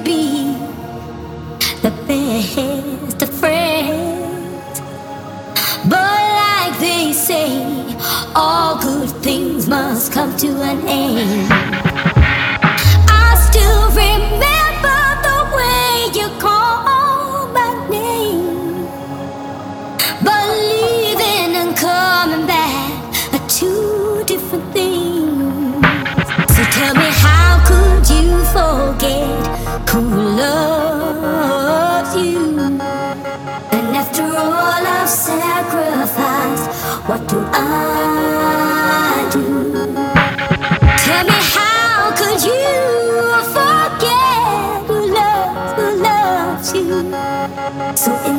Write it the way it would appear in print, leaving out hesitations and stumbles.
be the best of friends. But like they say, all good things must come to an end. I still remember the way you called my name, but leaving and coming back are two different things. So tell me, how could you forget who loves you? And after all I've sacrificed, what do I do? Tell me, how could you forget who loves you? So